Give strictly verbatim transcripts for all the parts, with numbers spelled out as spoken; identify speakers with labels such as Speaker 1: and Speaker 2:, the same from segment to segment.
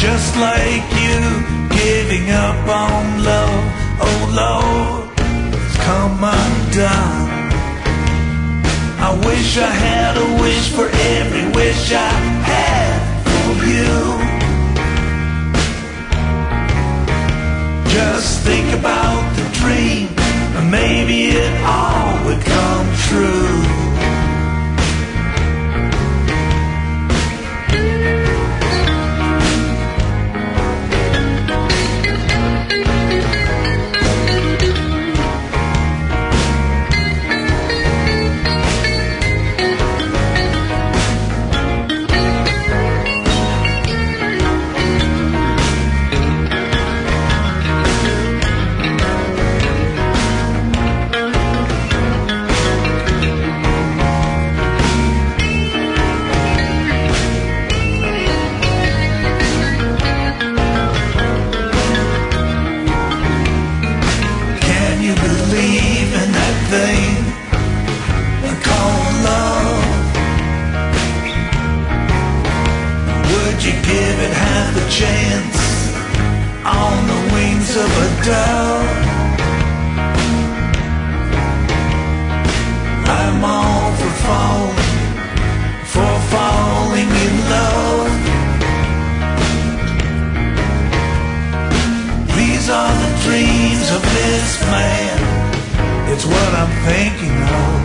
Speaker 1: just like you, giving up on love. Oh Lord, it's come undone. I wish I had a wish for every wish I had for you. Just think about the dream, and maybe it all would come true. Chance on the wings of a dove. I'm all for falling, for falling in love. These are the dreams of this man, it's what I'm thinking of.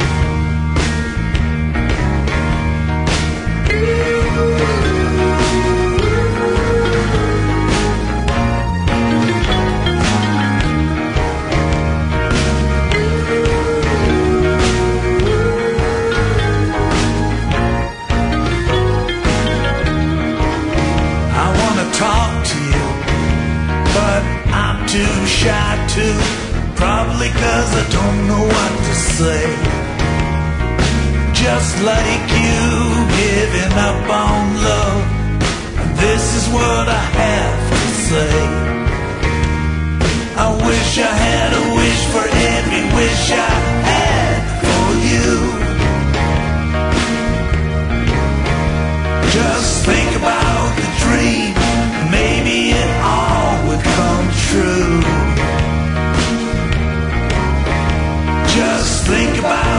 Speaker 1: Talk to you, but I'm too shy to, probably cause I don't know what to say. Just like you, giving up on love, and this is what I have to say. I wish I had a wish for every wish I had for you. Just think about the dream, maybe it all would come true. Just think about